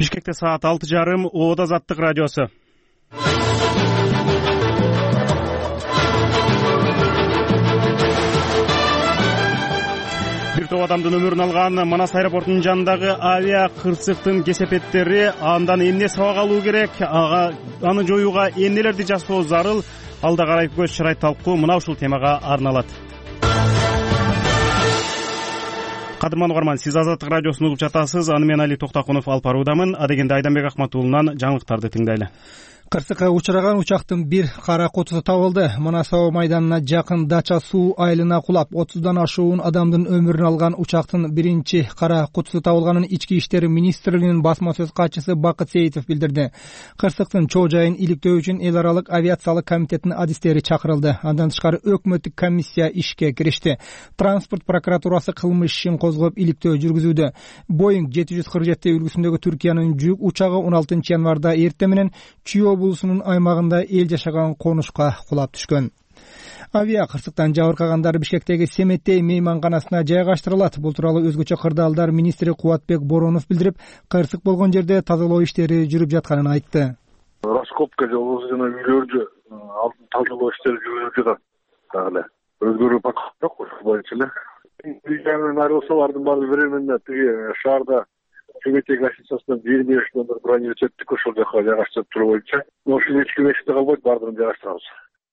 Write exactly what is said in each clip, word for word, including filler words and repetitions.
Бишкекте саат алты жарым, Оода Азаттык радиосу. Бир топ адамдын өмүрүн алган Манас аэропортунун жанындагы авиа кырсыктын кесепеттери, андан эмне сабак алуу керек, ага аны жоюуга эмнелерди жасоо зарыл, алда карай көз чырай талкуу мына ушул темага арналат. Кадырман угарман, сиз Азаттык радиосун угуп жатасыз. Аны мен Али Токтокунов алып баруудамын. Адегенде Айданбек Акматуулунан жаңылыктарды тыңдайлы. Кырсыкка учураган учактын бир кара кутусу табылды. Манас аба майданына жакын Дача суу айылына кулап, отуздан ашуун адамдын өмүрүн алган учактын биринчи кара кутусу табылганын Ички иштер министрлигинин басма сөз катчысы Бакыт Сейитов билдирди. Кырсыктын чоо жайын иликтөө үчүн эл аралык авиациялык комитеттин адистери чакырылды. Андан тышкары өкмөттүк комиссия ишке киришти. Транспорт прокуратурасы кылмыш ишин козгоп иликтөө жүргүзүүдө. Боинг жети жүз кырк жети үлгүсүндөгү Түркиянын жүк учагы он алтынчы январда эртең менен Чүй облусунун аймагында эл жашаган конушка кулап түшкөн. Авиа кырсыктан жабыркагандар Бишкектеги Семеттей мейманканасына жайгаштырылат. Бул тууралуу өзгөчө кырдаалдар министри Кубатбек Боронов билдирип, кырсык болгон жерде тазалоо иштери жүрүп жатканын айтты. Раскопка жолу жана үйлөрдү алдын тазалоо иштери жүрүп жатат. Дагы эле өзгөрүү пак жок, ошол боюнча эле. Үйдөн айрылсалардын баары временно тиги шаарда Семеттей гостиницасынан жыйырма беш номер бронировать еттик, ошол жака жайгаштырып туруу боюнча. Ошол эч ким эшикте калбайт, баардыгын жайгаштырабыз.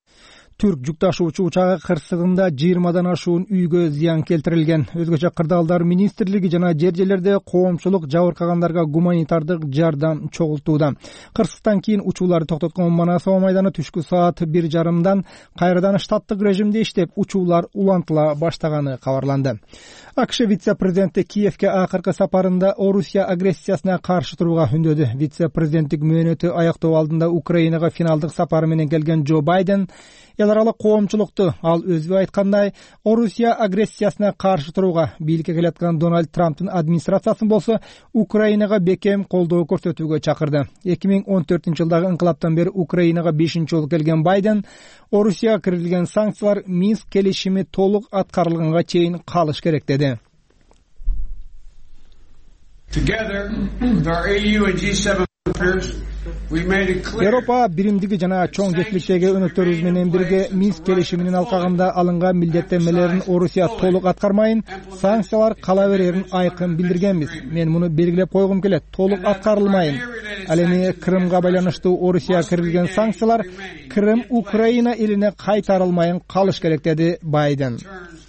Түрк жүк ташуучу учагы кырсыгында жыйырмадан ашуун үйгө зыян келтирилген. Өзгөчө кырдаалдар министрлиги жана жер жерлерде коомчулук жабыркагандарга гуманитардык жардам чогултууда. Кырсыктан кийин учууларды токтоткон Манас аба майданы түшкү саат бир жарымдан кайрадан штаттык режимде иштеп, учуулар улантыла баштаганы кабарланды. АКШ вице-президенти Киевке акыркы сапарында Орусия агрессиясына каршы турууга үндөдү. Вице-президенттик мөөнөтү аяктоо алдында Украинага финалдык сапары менен келген Джо Байден эл аралык коомчулукту, ал өзү айткандай, Орусия агрессиясына каршы турууга, бийликке келаткан Дональд Трамптын администрациясын болсо Украинага бекем колдоо көрсөтүүгө чакырды. эки миң он төртүнчү жылдагы инкылаптан бери Украинага бешинчи жолу келген Байден Орусияга киргизилген санкциялар Минск келишими толук аткарылганга чейин калыш керек деди. Европа биримдиги жана чоң жетиликтеги өнөктөрүбүз менен бирге Минск келишиминин алкагында алынган милдеттенмелерин Орусия толук аткармайын, санкциялар кала берерин айкын билдиргенбиз. Мен муну белгилеп койгум келет, толук аткарылмайын. Ал эми Крымга байланыштуу Орусияга киргизилген санкциялар Крым Украина элине кайтарылмайын калыш керек деди Байден.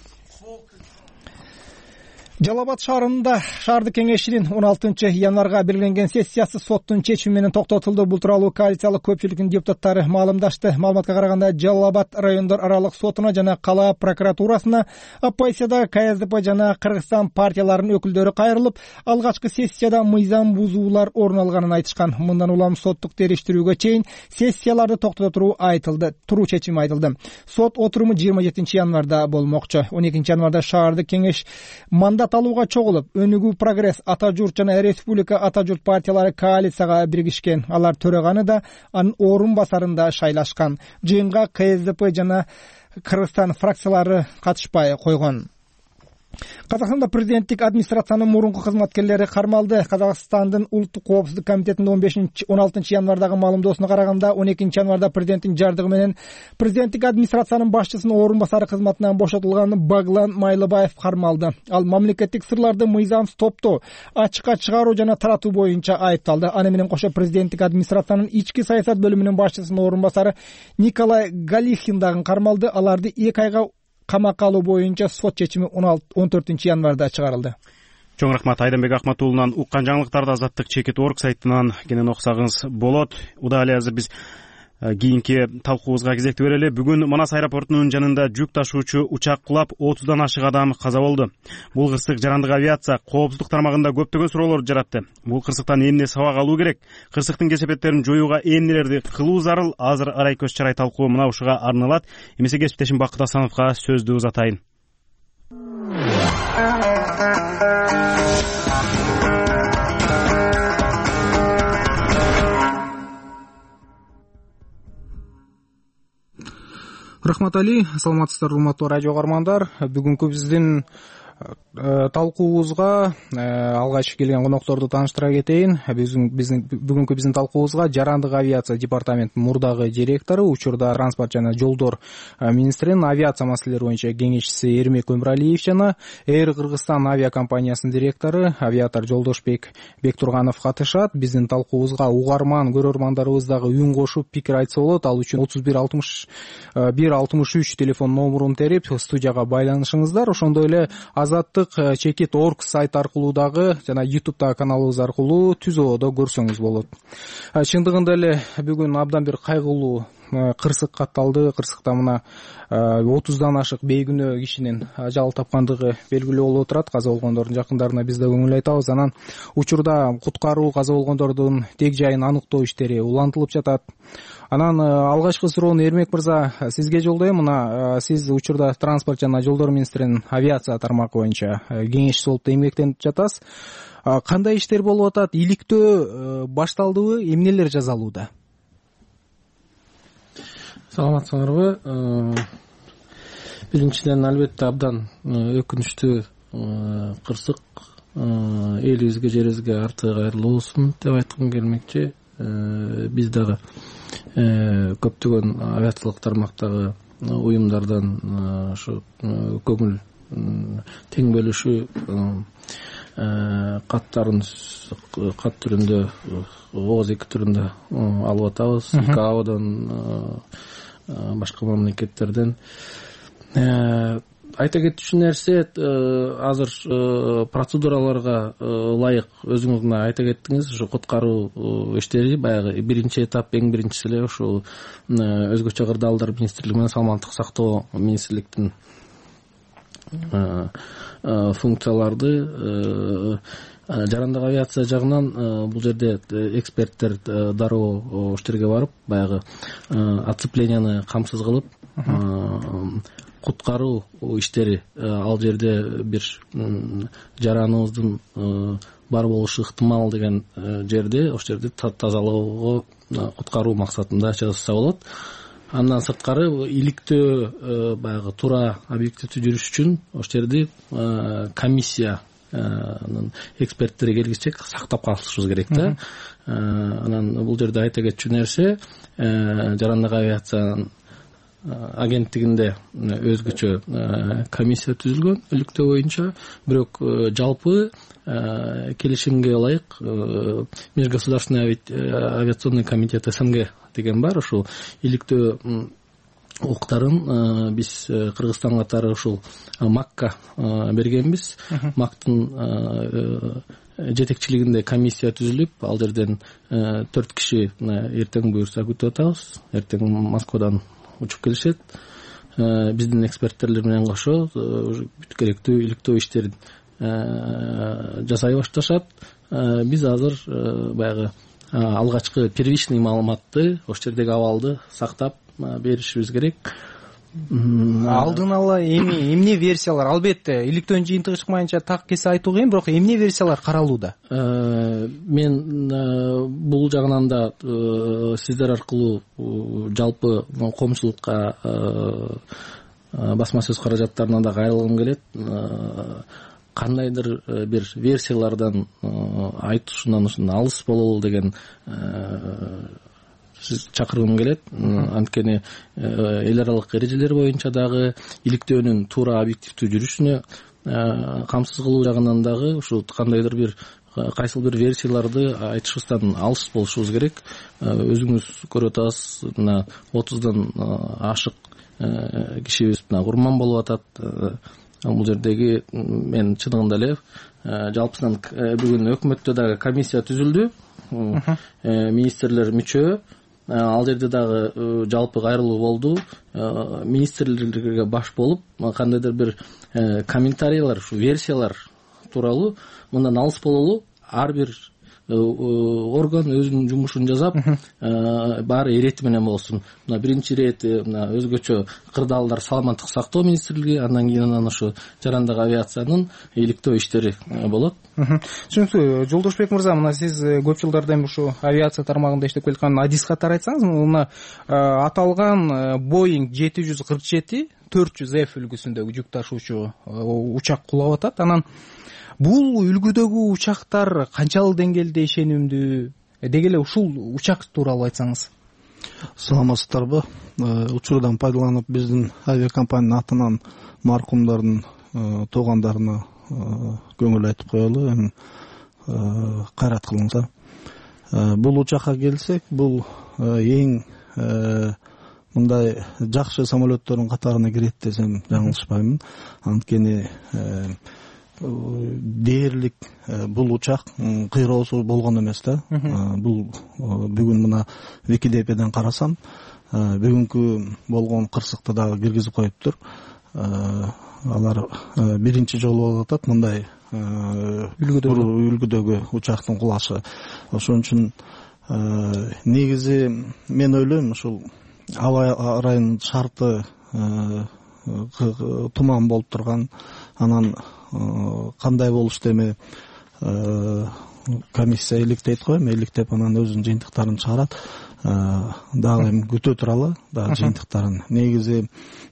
Жалал Абад шаарында шаардык кеңешинин он алтынчы январга белгиленген сессиясы соттун чечими менен токтотулду. Бул тууралуу коалициялык көпчүлүктүн депутаттары маалымдашты. Маалыматка караганда Жалал Абад райондор аралык сотуна жана кала прокуратурасына оппозицияда Ка Эс Д П жана Кыргызстан партияларынын өкүлдөрү кайрылып, алгачкы сессияда мыйзам бузуулар орун алганын айтышкан. Мындан улам соттук териштирүүгө чейин сессияларды токтото туруу айтылды. Туруу чечими айтылды. Сот отуруму жыйырма жетинчи январда болмокчу. он экинчи январда шаардык кеңеш мандат алууга чогулуп, Өнүгүү Прогресс, Ата журт жана Республика Ата журт партиялары коалицияга биригишкен. Алар төрөганы да, анын орун басарында шайлашкан. Жыйынга Ка Эс Д П жана Кыргызстан фракциялары катышпай койгон. Казакстанда президенттик администрациянын мурунку кызматкерлери кармалды. Казакстандын улуттук коопсуздук комитетинин он бешинчи он алтынчы январдагы маалымдоосуна караганда, он экинчи январда президенттин жардыгы менен президенттик администрациянын башчысынын орун басары кызматынан бошотулган Баглан Майлыбаев кармалды. Ал мамлекеттик сырларды мыйзамсыз топтоо, ачыкка чыгаруу жана таратуу боюнча айыпталды. Аны менен кошо президенттик администрациянын ички саясат бөлүмүнүн башчысынын орун басары Николай Галихин дагы кармалды. Аларды эки айга камакка алуу боюнча сот чечими он төртүнчү январда чыгарылды. Чоң рахмат. Айданбек Акматуулунан уккан жаңылыктарды Азаттык чекит орг сайтынан кенен окусаңыз болот. Удалый азыр биз кийинки талкуубузга кезекти берели. Бүгүн Манас аэропортунун жанында жүк ташуучу учак кулап, отуздан ашык адам каза болду. Бул кырсык жарандык авиация коопсуздук тармагында көптөгөн суроолорду жаратты. Бул кырсыктан эмне сабак алуу керек? Кырсыктын кесепеттерин жоюуга эмнелерди кылуу зарыл? Азыр арай көз чырай талкуу мына ушуга арналат. Эмесе кесиптешим Бакыт Асановго сөздү узатайын. Рахмат Али, саламатсыздар урматтуу радио угармандар. Бүгүнкү биздин талкуубузга алгач келген конокторду тааныштыра кетейин. Биздин бүгүнкү биздин талкуубузга жарандык авиация департаментинин мурдагы директору, учурда транспорт жана жолдор министринин авиация маселелери боюнча кеңешчиси Эрмек Өмүралиев жана Эйр Кыргызстан авиакомпаниясынын директору авиатор Жолдошбек Бектурганов катышат. Биздин талкуубузга угарман көрөрмандарыбыз дагы үн кошуп пикир айтса болот. Ал үчүн отуз бир алтымыш бир алтымыш үч телефон номурун терип студияга байланышыңыздар. Ошондой эле Азаттык чекит точка орг сайт аркылуу дагы жана ютубтагы каналыбыз аркылуу түзөдө көрсөңүз болот. Чындыгында эле бүгүн абдан бир кайгылуу кырсык катталды. Кырсыкта мына отуздан ашык бейгүнөө кишинин ажал тапкандыгы белгилүү болуп отурат. Каза болгондордун жакындарына биз да көңүл айтабыз. Анан учурда куткаруу каза болгондордун тег жайын аныктоо иштери улантылып жатат. Анан алгачкы суроону Эрмек мырза сизге жолдойм. Мына сиз учурда транспорт жана жолдор министринин авиация тармагы боюнча кеңешчиси болуп эмгектенип жатасыз. Кандай иштер болуп атат? Иликтөө башталдыбы? Эмнелер жасалууда? Саламатсыңарбы? Биринчиден албетте абдан өкүнүчтүү кырсык элибизге, жерибизге арты кайрылуу болсун деп айткым келмекчи. Биз дагы көптөгөн авиациялык тармактагы уюмдардан ушу көңүл тең бөлүшүү каттарын кат түрүндө, ооз эки түрүндө алып атабыз. ИКАОдон, башка мамлекеттерден. Айта кетчү нерсе, азыр процедураларга ылайык өзүңүз мына айта кеттиңиз, ушу куткаруу иштери баягы биринчи этап, эң биринчиси эле ушул өзгөчө кырдаалдар министрлиги менен саламаттык сактоо министрликтин функцияларды жарандык авиация жагынан бул жерде эксперттер дароо иштерге барып, баягы оцепленияны камсыз кылып куткаруу иштери, ал жерде бир жараныбыздын бар болушу ыктымал деген жерде, ошол жерде тазалоого куткаруу максатында жасаса болот. Андан сырткары иликтөө баягы туура объективдүү жүрүш үчүн ошол жерде комиссиянын эксперттери келгиче сактап калышыбыз керек да. Анан бул жерде айта кетчү нерсе, жарандык авиациянын агенттигинде өзгөчө комиссия түзүлгөн иликтөө боюнча, бирок жалпы келишимге ылайык Межгосударственный авиационный комитет СНГ деген бар. Ушул иликтөө укуктарын биз Кыргызстан катары ушул МАКка бергенбиз. МАКтын жетекчилигинде комиссия түзүлүп, ал жерден төрт киши эртең буюрса күтүп атабыз. Эртең Москвадан учуп келишет. Биздин эксперттер менен кошо бүт керектүү иликтөө иштерин жасай башташат. Биз азыр баягы алгачкы первичный маалыматты, ошол жердеги абалды сактап беришибиз керек. Алдын ала эми эмне версиялар, албетте иликтөөнүн жыйынтыгы чыкмайынча так кесе айтуу кыйын, бирок эмне версиялар каралууда? Мен бул жагынан да сиздер аркылуу жалпы коомчулукка басма сөз каражаттарына да кайрылгым келет. Кандайдыр бир версиялардан айтышынан ушундай алыс бололу деген чакыргым келет. Анткени эл аралык эрежелер боюнча дагы иликтөөнүн туура объективдүү жүрүшүнө камсыз кылуу жагынан дагы ушул кандайдыр бир кайсыл бир версияларды айтышыбыздан алыс болушубуз керек. Өзүңүз көрүп атасыз, мына отуздан ашык кишибиз мына курман болуп атат. Бул жердеги мен чындыгында эле жалпысынан бүгүн өкмөттө дагы комиссия түзүлдү. Министрлер мүчө, ал жерде дагы жалпы кайрылуу болду. Министрлерге баш болуп, кандайдыр бир комментарийлер, ушу версиялар тууралуу мындан алыс бололу, ар бир орган өзүнүн жумушун жасап баары ирети менен болсун. Мына биринчи ирет мына өзгөчө кырдаалдар саламаттык сактоо министрлиги, андан кийин анан ушу жарандык авиациянын иликтөө иштери болот. Түшүнүктүү. Жолдошбек мырза, мына сиз көп жылдардан ушу авиация тармагында иштеп келаткан адис катары айтсаңыз, мына аталган Boeing жети жүз кырк жети төрт жүз эф үлгүсүндөгү жүк ташуучу учак кулап атат. Анан бул үлгүдөгү учактар канчалык деңгээлде ишенимдүү? Деги эле ушул учак тууралуу айтсаңыз. Саламатсыздарбы? Учурдан пайдаланып биздин авиакомпаниянын атынан маркумдардын туугандарына көңүл айтып коелу, эми кайрат кылыңыздар. Бул учакка келсек, бул эң мындай жакшы самолеттордун катарына кирет десем жаңылышпаймын. Анткени дээрлик бул учак кыйроосу болгон эмес да. Бул бүгүн мына Википедиядан карасам, бүгүнкү болгон кырсыкты дагы киргизип коюптур. Алар биринчи жолу болуп атат мындай үлгүдөгү учактын кулашы. Ошон үчүн негизи мен ойлойм, ушул аба ырайынын шарты туман болуп турган, анан кандай болушту эми комиссия иликтейт го, эми иликтеп анан өзүнүн жыйынтыктарын чыгарат. Дагы эми күтө туралы дагы жыйынтыктарын. Негизи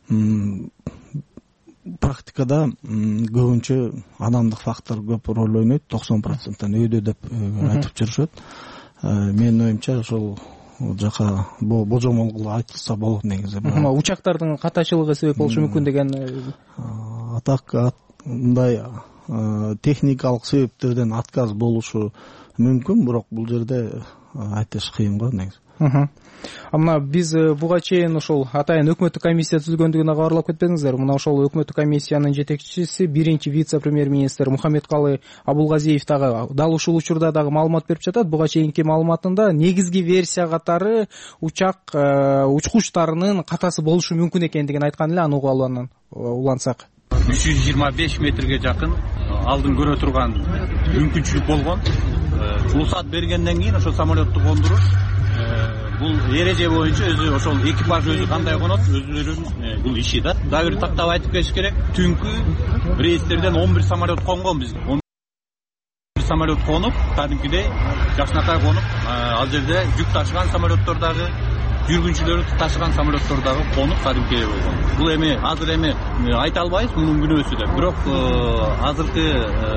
практикада көбүнчө адамдык фактор көп роль ойнойт, токсон проценттен өйдө деп айтып жүрүшөт. Менин оюмча ошол жака божомол кылып айтылса болот негизи. Учактардын катачылыгы себеп болушу мүмкүн деген. Атак мындай техникалык себептерден отказ болушу мүмкүн, бирок бул жерде айтыш кыйын го негизи. Мына биз буга чейин ошол атайын өкмөттүк комиссия түзүлгөндүгүнө кабарлап кетпеңиздер. Мына ошол өкмөттүк комиссиянын жетекчиси, биринчи вице-премьер-министр Мухаммедкалый Абулгазиев дагы дал ушул учурда дагы маалымат берип жатат. Буга чейинки маалыматында негизги версия катары учак учкучтарынын катасы болушу мүмкүн экендигин айткан эле, аны угуп улансак. үч жүз жыйырма беш метрге жакын алдын көрө турган мүмкүнчүлүк болгон. Уруксат бергенден кийин ошол самолетту кондуруш бул эреже боюнча өзү ошол экипаж өзү кандай конот, өзүлөрүнүн бул иши да. Дагы бир тактап айтып кетиш керек. Түнкү рейстерден он бир самолет конгон биз. он бир самолет конуп, кадимкидей жакшынакай конуп, ал жерде жүк ташыган самолеттор дагы, жүргүнчүлөрдү ташыган самолеттор дагы конуп кадимкидей болгон. Бул эми азыр эми айта албайбыз мунун күнөөсү деп. Бирок азыркы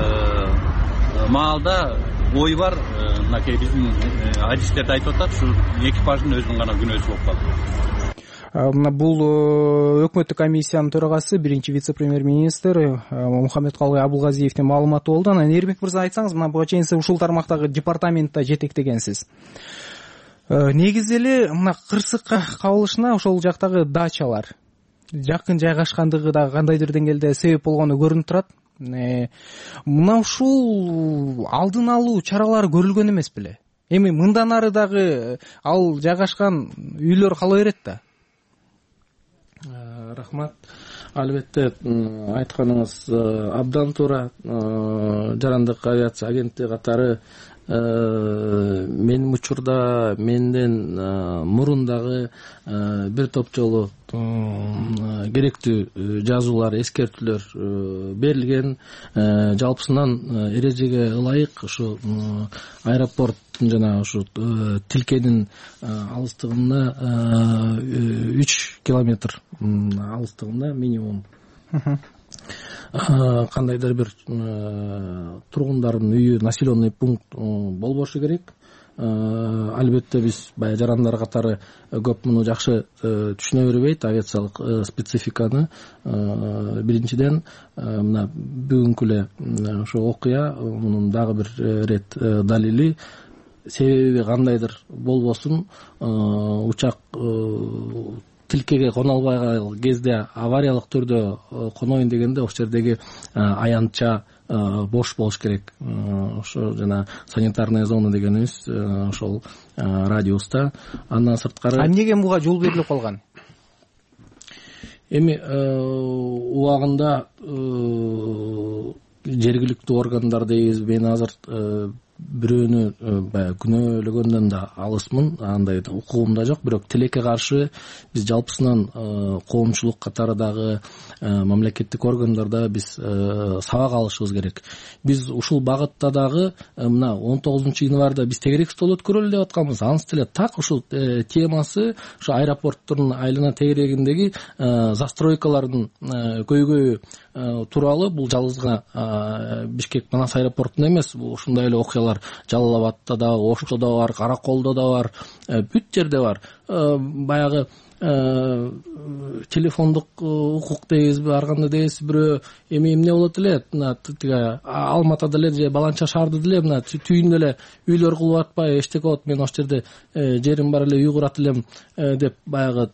маалда ой бар, мынакей биздин адистерде айтып атат, ушу экипаждын өзүнүн гана күнөөсү болуп калды. Мына бул өкмөттүк комиссиянын төрагасы, биринчи вице-премьер-министр Мухаммедкалый Абулгазиевдин маалыматы болду. Анан Эрбек мырза, айтсаңыз, мына буга чейин ушул тармактагы департаментте жетектегенсиз. Негизи эле мына кырсыкка кабылышына ошол жактагы дачалар жакын жайгашкандыгы да кандайдыр деңгээлде себеп болгону көрүнүп турат. Мына ушул алдын алуу чаралары көрүлгөн эмес беле? Эми мындан ары дагы ал жайгашкан үйлөр кала берет да. Рахмат. Албетте айтканыңыз абдан туура. Жарандык авиация агенттиги катары менин учурда менден мурун дагы бир топ жолу керектүү жазуулар, эскертүүлөр берилген. Жалпысынан эрежеге ылайык ушу аэропорттун жана ушу тилкенин алыстыгында үч километр алыстыгында минимум кандайдыр бир тургундардын үйү, населенный пункт болбошу керек. Албетте биз баягы жарандар катары көп муну жакшы түшүнө бербейт, авиациялык спецификаны. Биринчиден мына бүгүнкү эле ошо окуя мунун дагы бир рет далили, себеби кандайдыр болбосун учак тилкеге коно албай кезде авариялык түрдө коноюн дегенде ошол жердеги аянтча бош болуш керек. Ошо жана санитарная зона дегенибиз ошол радиуста. Андан сырткары. А эмнеге буга жол берилип калган? Эми убагында жергиликтүү органдар дейбиз, мен азыр бирөөнү баягы күнөөлөгөндөн да алысмын, андай укугум да жок. Бирок тилекке каршы биз жалпысынан коомчулук катары дагы мамлекеттик органдарда биз сабак алышыбыз керек. Биз ушул багытта дагы мына он тогузунчу январда биз тегерек стол өткөрөлү деп атканбыз. Анысы деле так ушул темасы ушу аэропорттун айлана тегерегиндеги застройкалардын көйгөйү тууралуу. Бул жалгызга Бишкек Манас аэропортунда эмес, бул ушундай эле окуялар Жалал Абадта да, Ошто да бар, Караколдо да бар, бүт жерде бар. Баягы телефондук укук дейбизби, ар кандай дейбиз, бирөө эми эмне болот эле, мына тиги Алматада эле же Баланча шаарда деле мына түйүндө эле үйлөр кылып атпай, эчтеке болот, мен ошол жерде жерим бар эле, үй курат элем деп баягы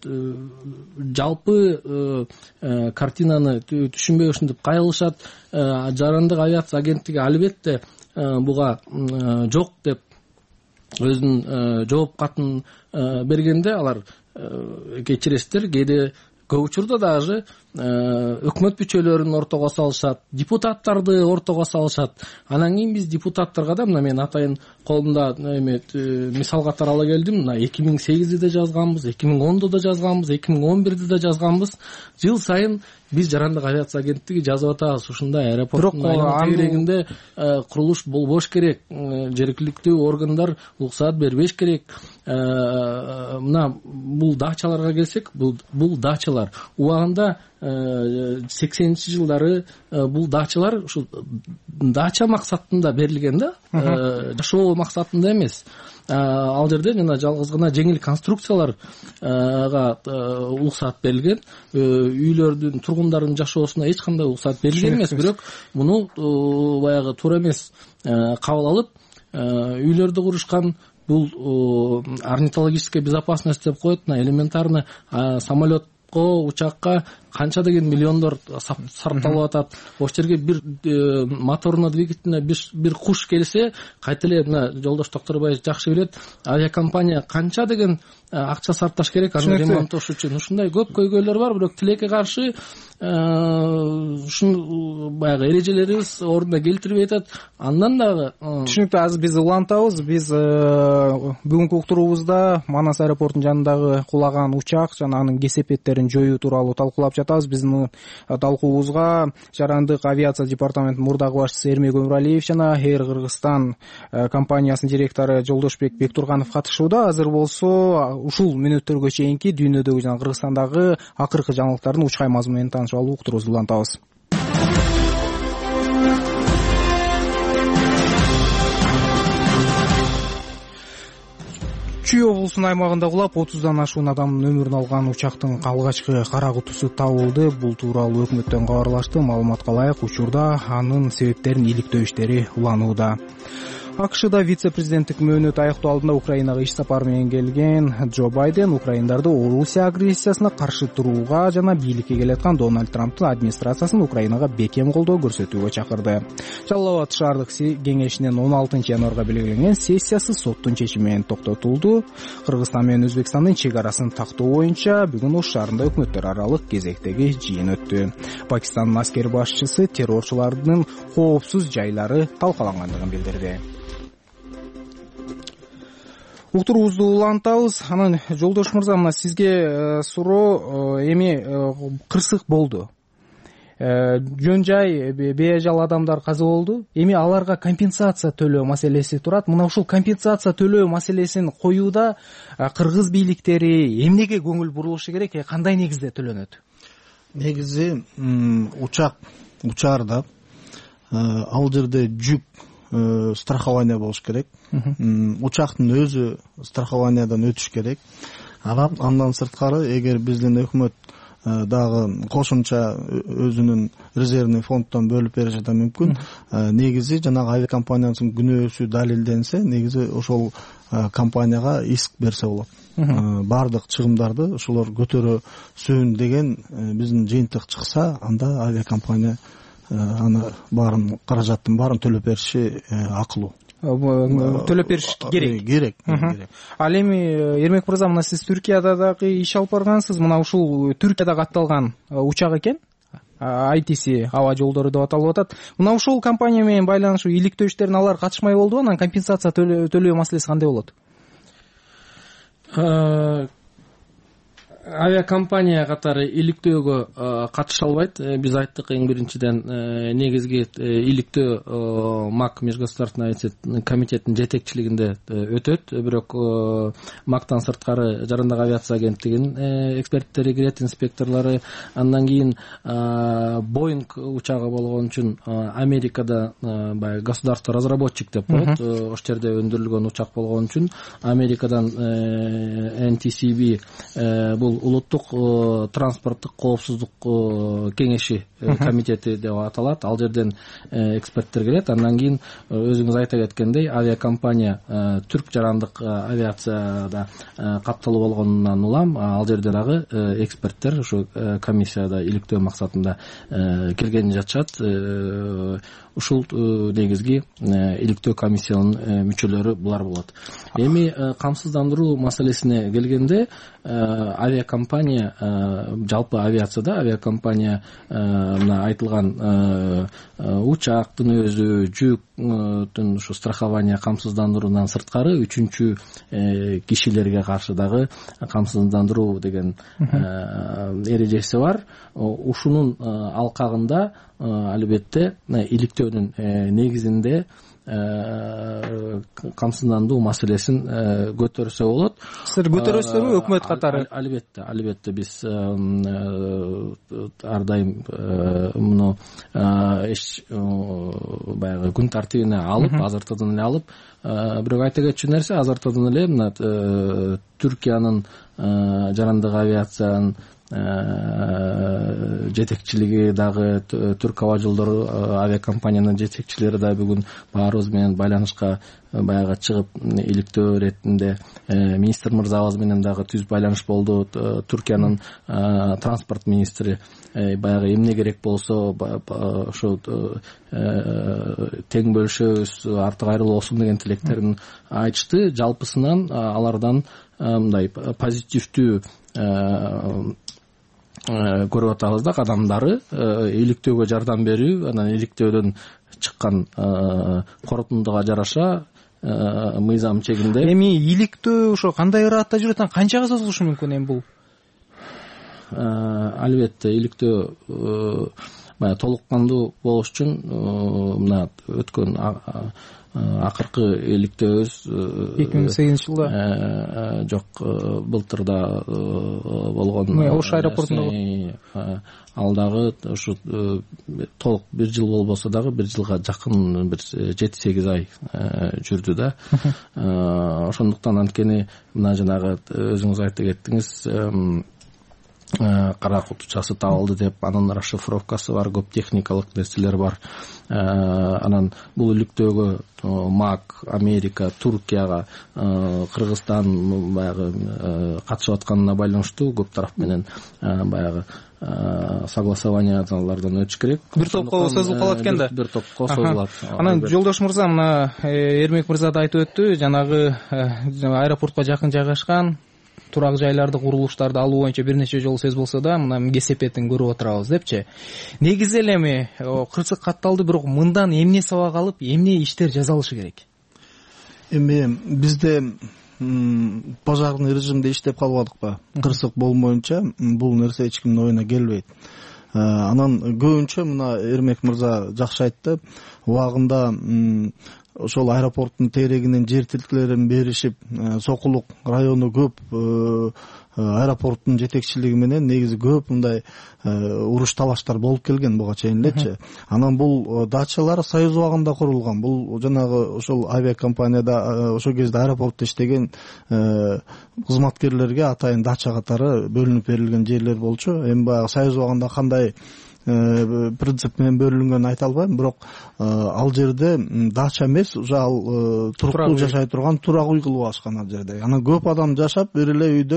жалпы картинаны түшүнбөй ушинтип кайгылышат. Жарандык авиация агенттиги албетте буга жок деп өзүнүн жооп катын бергенде алар кечиресиздер, кээде көп учурда даже өкмөт мүчөлөрүн ортого салышат, депутаттарды ортого салышат. Анан кийин биз депутаттарга да, мына мен атайын колумда эме мисал катары ала келдим. Мына эки миң сегизде да жазганбыз, эки миң ондо да жазганбыз, эки миң он бирде да жазганбыз. Жыл сайын биз жарандык авиация агенттиги жазып атабыз, ушундай аэропорттун айлана тегерегинде курулуш болбош керек, жергиликтүү органдар уруксаат бербеш керек. Мына бул дачаларга келсек, бул дачалар убагында сексенинчи жылдары бул дачалар ушу дача максатында берилген да, жашоо максатында эмес. Ал жерде жана жалгыз гана жеңил конструкцияларга уруксаат берилген. Үйлөрдүн, тургундардын жашоосуна эч кандай уруксаат берилген эмес, бирок муну баягы туура эмес кабыл алып үйлөрдү курушкан. Бул орнитологическая безопасность деп коет. На элементарно самолетко, учакка канча деген миллиондор сарпталып атат. Ошол жерге бир моторуна, двигателине бир куш келсе, кайта эле мына жолдош Токторбаев жакшы билет, авиакомпания канча деген акча сарпташ керек аны ремонттош үчүн. Ушундай көп көйгөйлөр бар, бирок тилекке каршы ушун баягы эрежелерибиз ордуна келтирбей атат. Андан дагы түшүнүктүү. Азыр биз улантабыз. Биз бүгүнкү уктуруубузда Манас аэропортунун жанындагы кулаган учак жана анын кесепеттерин жоюу тууралуу талкуулап жатабыз. Биздин талкуубузга Жарандык авиация департаментинин мурдагы башчысы Эрмек Өмүралиев жана Air Кыргызстан компаниясынын директору Жолдошбек Бектурганов катышууда. Азыр болсо ушул мүнөттөргө чейинки дүйнөдөгү жана Кыргызстандагы акыркы жаңылыктардын учкай мазмуну менен таанышып алуу уктуруубузду улантабыз. Чүй облусунун аймагында кулап отуздан ашуун адамдын өмүрүн алган учактын алгачкы кара кутусу табылды. Бул тууралуу өкмөттөн кабарлашты. Маалыматка ылайык, учурда анын себептерин иликтөө иштери уланууда. АКШда вице-президенттик мөөнөт аяктоо алдында Украинага иш сапары менен келген Джо Байден Украиндарды Орусия агрессиясына каршы турууга жана бийликке келаткан Дональд Трамптын администрациясын Украинага бекем колдоо көрсөтүүгө чакырды. Жалал Абад шаардык кеңешинин он алтынчы январга белгиленген сессиясы соттун чечими менен токтотулду. Кыргызстан менен Өзбекстандын чек арасын тактоо боюнча бүгүн Ош шаарында өкмөттөр аралык кезектеги жыйын өттү. Пакистандын аскер башчысы террорчулардын коопсуз жайлары талкалангандыгын билдирди. Уктуруубузду улантабыз. Анан Жолдош мырза, мына сизге суроо. Эми кырсык болду. Жөн жай бейажал адамдар каза болду. Эми аларга компенсация төлөө маселеси турат. Мына ушул компенсация төлөө маселесин коюуда кыргыз бийликтери эмнеге көңүл бурулушу керек, кандай негизде төлөнөт? Негизи учак учаарда ал жерде жүк страхование болуш керек. Учактын өзү страхованиядан өтүш керек. Анан андан сырткары, эгер биздин өкмөт дагы кошумча өзүнүн резервный фонддон бөлүп бериши да мүмкүн. Негизи жанагы авиакомпаниянын күнөөсү далилденсе, негизи ошол компанияга иск берсе болот. Бардык чыгымдарды ошолор көтөрөсүн деген биздин жыйынтык чыкса, анда авиакомпания аны баарын каражаттын баарын төлөп бериши акылуу. Төлөп бериш керек. Керек. Ал эми Эрмек мырза, мына сиз Түркияда дагы иш алып баргансыз. Мына ушул Түркияда катталган учак экен. ай ти си аба жолдору деп аталып атат. Мына ушул компания менен байланыштуу иликтөө иштерине алар катышмай болдубу? Анан компенсация төлөө маселеси кандай болот? Авиакомпания катары иликтөөгө катыша албайт. Биз айттык, эң биринчиден негизги иликтөө МАК Межгосударственный авиация комитетинин жетекчилигинде өтөт. Бирок МАКтан сырткары жарандык авиация агенттигинин эксперттери кирет, инспекторлору. Андан кийин Боинг учагы болгон үчүн Америкада баягы государство разработчик деп коет. Ошол жерде өндүрүлгөн учак болгон үчүн Америкадан эн ти си би бул улуттук транспорттук коопсуздук кеңеши комитети деп аталат. Ал жерден эксперттер келет. Андан кийин өзүңүз айта кеткендей, авиакомпания түрк жарандык авиацияда катталуу болгонунан улам ал жерде дагы эксперттер ушу комиссияда иликтөө максатында келген жатышат. Ушул негизги иликтөө комиссиянын мүчөлөрү булар болот. Эми камсыздандыруу маселесине келгенде, авиакомпания жалпы авиацияда авиакомпания мына айтылган учактын өзү, жүктүн ушу страхование камсыздандыруудан сырткары үчүнчү кишилерге каршы дагы камсыздандыруу деген эрежеси бар. Ушунун алкагында албетте иликтөөнүн негизинде камсыздандыруу маселесин көтөрсө болот. Сиздер көтөрөсүзбү өкмөт катары? Албетте, албетте биз ар дайым муну эч баягы күн тартибине алып, азыртуудан эле алып, бирок айта кетчү нерсе, азыртуудан эле мына Түркиянын жарандык авиациянын жетекчилиги дагы, Түрк аба жолдору авиакомпаниянын жетекчилери да бүгүн баарыбыз менен байланышка баягы чыгып, иликтөө иретинде министр мырзабыз менен дагы түз байланыш болду. Түркиянын транспорт министри баягы эмне керек болсо ошо тең бөлүшөбүз, артык айрылбосун деген тилектерин айтышты. Жалпысынан алардан мындай позитивдүү көрүп атабыз да, кадамдары иликтөөгө жардам берүү, анан иликтөөдөн чыккан корутундуга жараша мыйзам чегинде. Эми иликтөө ошо кандай ыраатта жүрөт, канчага созулушу мүмкүн эми бул? Албетте иликтөө баягы толук кандуу болуш үчүн мына өткөн акыркы иликтөөбүз эки миң сегизинчи жылда жок, былтырда болгон Ош аэропортунда. Ал дагы ушу толук бир жыл болбосо дагы бир жылга жакын бир жети сегиз ай жүрдү да. Ошондуктан анткени мына жанагы өзүңүз айта кеттиңиз, кара кутучасы табылды деп, анын расшифровкасы бар, көп техникалык нерселер бар. Анан бул иликтөөгө МАК, Америка, Туркияга, Кыргызстан баягы катышып атканына байланыштуу көп тарап менен баягы согласованиялардан өтүш керек. Бир топко созулуп калат экен да. Бир топко созулат. Анан жолдош мырза, мына Эрмек мырза да айтып өттү, жанагы аэропортко жакын жайгашкан турак жайларды, курулуштарды алуу боюнча бир нече жолу сөз болсо да, мына кесепетин көрүп отурабыз депчи. Негизи эле эми кырсык катталды, бирок мындан эмне сабак алып, эмне иштер жасалышы керек? Эми бизде пожарный режимде иштеп калбадыкпы? Кырсык болмоюнча бул нерсе эч кимдин оюна келбейт. Анан көбүнчө мына Эрмек мырза жакшы айтты, убагында ошол аэропорттун терегинен жер тилкелерин беришип, Сокулук району көп аэропорттун жетекчилиги менен негизи көп мындай уруш талаштар болуп келген буга чейин элечи. Анан бул дачалар Союз убагында курулган. Бул жанагы ошол авиакомпанияда ошол кезде аэропортто иштеген кызматкерлерге атайын дача катары бөлүнүп берилген жерлер болчу. Эми баягы Союз убагында кандай принцип менен бөлүнгөнүн айта албайм, бирок ал жерде дача эмес, уже ал туруктуу жашай турган турак үй кылып алышкан ал жерде. Анан көп адам жашап, бир эле үйдө мындай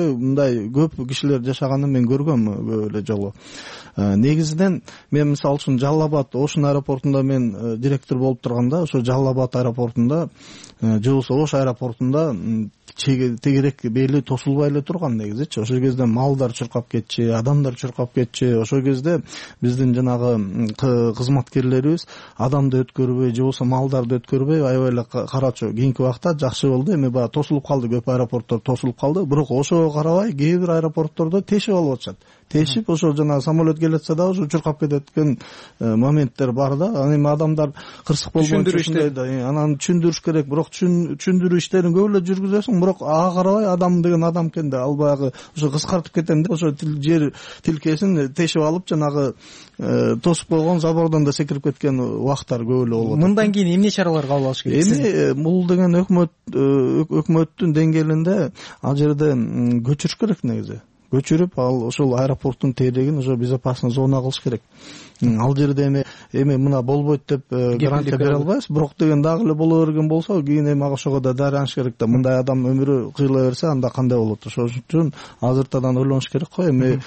мындай көп кишилер жашаганын мен көргөм көп эле жолу. Негизинен мен мисалы үчүн Жалал Абад Ошун аэропортунда мен директор болуп турганда, ошо Жалал Абад аэропортунда же болбосо Ош аэропортунда тегерек бели тосулбай эле турган негизичи. Ошол кезде малдар чуркап кетчү, адамдар чуркап кетчү. Ошол кезде биздин жанагы кызматкерлерибиз адамды өткөрбөй же болбосо малдарды өткөрбөй аябай эле карачу. Кийинки убакта жакшы болду. Эми баягы тосулуп калды, көп аэропорттор тосулуп калды. Бирок ошого карабай кээ бир аэропорттордо тешип алып атышат. Тешип ошол жанагы самолет келатса да ошо чуркап кететкен моменттер бар да. Аны эми адамдар кырсык болбойт ушундай да. Анан түшүндүрүш керек. Бирок түшүндүрүү иштерин көп эле жүргүзөсүң, бирок ага карабай адам деген адам экен да. Ал баягы ошо кыскартып кетем деп ошо жер тилкесин тешип алып жанагы тосуп койгон забордон да секирип кеткен убактар көп эле болуп атат. Мындан кийин эмне чаралар кабыл алыш керек? Эми бул деген өкмөт өкмөттүн деңгээлинде ал жерде көчүрүш керек негизи. Көчүрүп ал ошол аэропорттун тегерегин ошо безопасный зона кылыш керек. Ал жерде эми эми мына болбойт деп гарантия бере албайбыз, бирок деген дагы эле боло берген болсо кийин эми ошого да дарыяныш керек да. Мындай адам өмүрү кыйыла берсе анда кандай болот? Ошол үчүн азыртадан ойлонуш керек го. Эми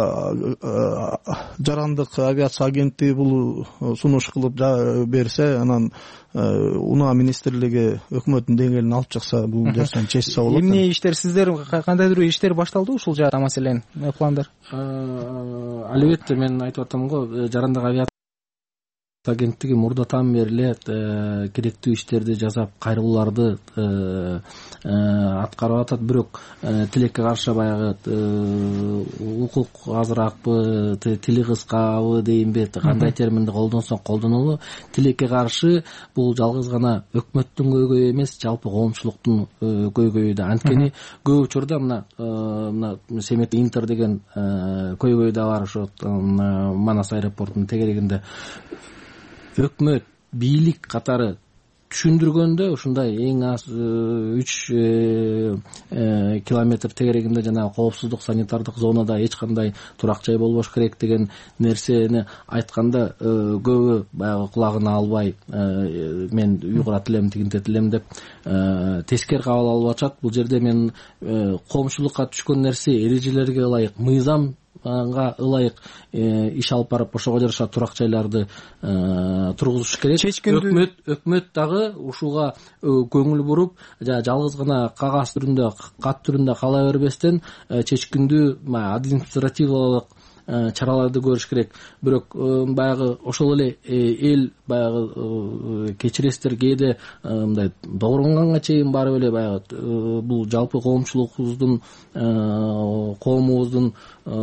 жарандык авиация агенттиги бул сунуш кылып берсе, анан унаа министрлиги өкмөттүн деңгээлине алып чыкса, бул нерсени чечсе болот. Эмне иштер сиздер кандайдыр иштер башталды ушул жакта, маселен пландар? Албетте мен айтып атам го, жарандык авиация агенттиги мурдатан бери эле керектүү иштерди жасап, кайрылууларды аткарып атат. Бирок тилекке каршы баягы укук азыракпы, тили кыскабы дейинби, кандай терминди колдонсоң колдонулу, тилекке каршы бул жалгыз гана өкмөттүн көйгөйү эмес, жалпы коомчулуктун көйгөйү да. Анткени көп учурда мына мына Семет Интер деген көйгөй да бар ошо Манас аэропортунун тегерегинде. Өкмөт, бийлик катары түшүндүргөндө ушундай эң аз үч километр тегерегинде жана коопсуздук санитардык зонада эч кандай турак жай болбош керек деген нерсени айтканда көбү баягы кулагына албай, мен уйгурат элем, тигинтет элем деп тескери кабыл алып атышат. Бул жерде мен коомчулукка түшкөн нерсе эрежелерге ылайык, мыйзам га ылайык иш алып барып, ошого жараша турак жайларды тургузуш керек. Өкмөт өкмөт дагы ушуга көңүл буруп, жалгыз гана кагаз түрүндө, кат түрүндө кала бербестен чечкиндүү административдик чараларды көрүш керек. Бирок баягы ошол эле эл баягы кечиресиздер, кээде мындай добурганга чейин барып эле баягы бул жалпы коомчулугубуздун, коомубуздун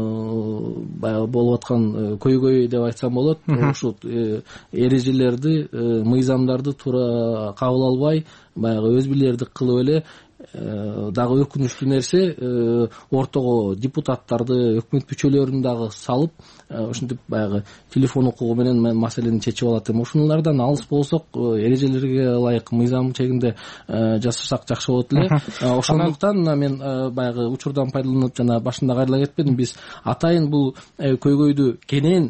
баягы болуп аткан көйгөй деп айтсам болот. Ушул эрежелерди, мыйзамдарды туура кабыл албай, баягы өз билердик кылып эле дагы өкүнүчтүү нерсе, ортого депутаттарды, өкмөт мүчөлөрүн дагы салып, ушинтип баягы телефон укугу менен маселени чечип алат. Эми ушуналардан алыс болсок, эрежелерге ылайык мыйзам чегинде жасасак жакшы болот эле. Ошондуктан мен баягы учурдан пайдаланып, жана башында кайрыла кетпедим, биз атайын бул көйгөйдү кенен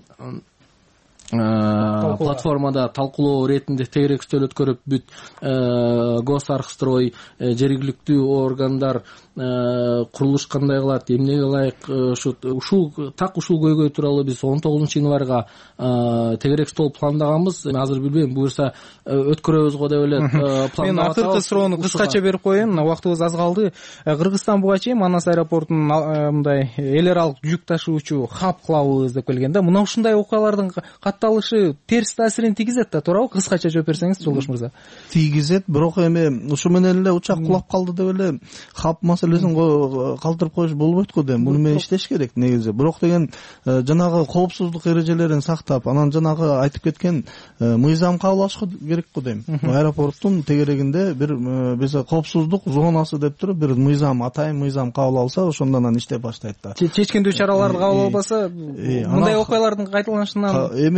платформада талкуулоо иретинде тегерек стөл өткөрүп, бүт Госархстрой, жергиликтүү органдар курулуш кандай кылат, эмнеге ылайык, ушул так ушул көйгөй тууралуу биз он тогузунчу январга тегерек стол пландаганбыз. Азыр билбейм, буюрса өткөрөбүз го деп эле пландап атабыз. Мен акыркы суроону кыскача берип коеюн, убактыбыз аз калды. Кыргызстан буга чейин Манас аэропортунун мындай эл аралык жүк ташуучу хаб кылабыз деп келген да. Мына ушундай окуялардын катталышы терс таасирин тийгизет да, туурабы? Кыскача жооп берсеңиз, Жолдош мырза. Тийгизет, бирок эми ушу менен эле учак кулап калды деп эле хаб маселесин калтырып коюш болбойт го дейм. Муну менен иштеш керек негизи. Бирок деген жанагы коопсуздук эрежелерин сактап, анан жанагы айтып кеткен мыйзам кабыл алыш керек го дейм. Аэропорттун тегерегинде бир биз коопсуздук зонасы деп туруп бир мыйзам, атайын мыйзам кабыл алса, ошондон иштеп баштайт да. Чечкиндүү чараларды кабыл албаса, мындай окуялардын кайталанышынан эми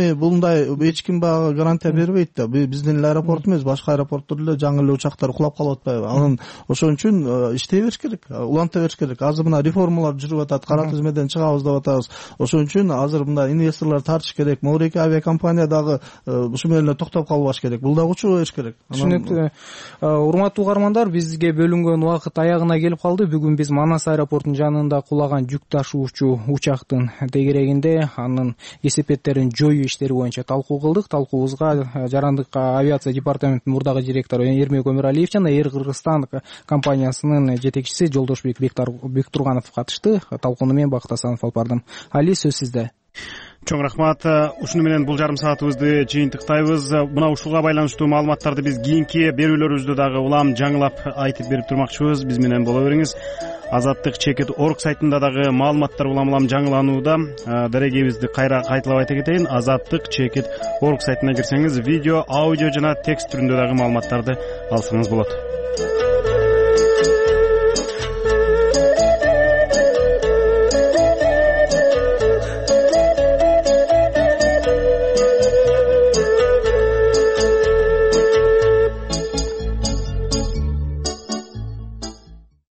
эми мындай эч ким баягы гарантия бербейт да. Биздин эле аэропорт эмес, башка аэропорттор эле жаңы эле учактар кулап калып атпайбы? Анан ошон үчүн иштей бериш керек, уланта бериш керек. Азыр мына реформалар жүрүп атат, кара тизмеден чыгабыз деп атабыз. Ошон үчүн азыр мында инвесторлор тартыш керек. Могу эки авиакомпания дагы ушу менен эле токтоп калбаш керек. Бул дагы учур бериш керек. Түшүнүктүү. Урматтуу угармандар, бизге бөлүнгөн убакыт аягына келип калды. Бүгүн биз Манас аэропортунун жанында кулаган жүк ташуучу учактын тегерегинде анын кесепеттерин жоюу иштери боюнча талкуу кылдык. Талкуубузга Жарандык авиация департаментинин мурдагы директору Эрмек Өмүралиев жана Air Кыргызстан компаниясынын жетекчиси Жолдошбек Бектурганов катышты. Талкууну мен Бакыт Асанов алып бардым. Али, сөз сизде. Чоң рахмат. Ушуну менен бул жарым саатыбызды жыйынтыктайбыз. Мына ушуга байланыштуу маалыматтарды биз кийинки берүүлөрүбүздө дагы улам жаңылап айтып берип турмакчыбыз. Биз менен боло бериңиз. Азаттык чекит орг сайтында дагы маалыматтар улам улам жаңыланууда. Дарегибизди кайра кайталап айта кетейин. Азаттык чекит орг сайтына кирсеңиз видео, аудио жана текст түрүндө дагы маалыматтарды алсаңыз болот.